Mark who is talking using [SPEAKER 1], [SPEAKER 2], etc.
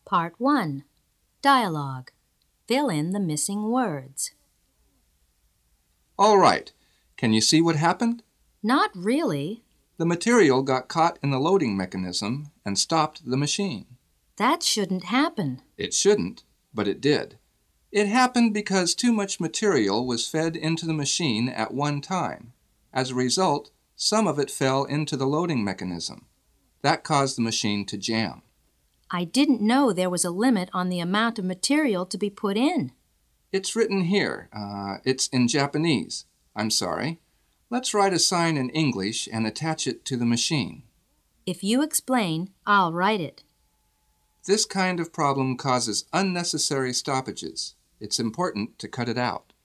[SPEAKER 1] Part 1. Dialogue. Fill in the missing words.
[SPEAKER 2] All right. Can you see what happened?
[SPEAKER 1] Not really.
[SPEAKER 2] The material got caught in the loading mechanism and stopped the machine.
[SPEAKER 1] That shouldn't happen.
[SPEAKER 2] It shouldn't, but it did. It happened because too much material was fed into the machine at one time. As a result, some of it fell into the loading mechanism. That caused the machine to jam.
[SPEAKER 1] I didn't know there was a limit on the amount of material to be put in.
[SPEAKER 2] It's written here. It's in Japanese. I'm sorry. Let's write a sign in English and attach it to the machine.
[SPEAKER 1] If you explain, I'll write it.
[SPEAKER 2] This kind of problem causes unnecessary stoppages. It's important to cut it out.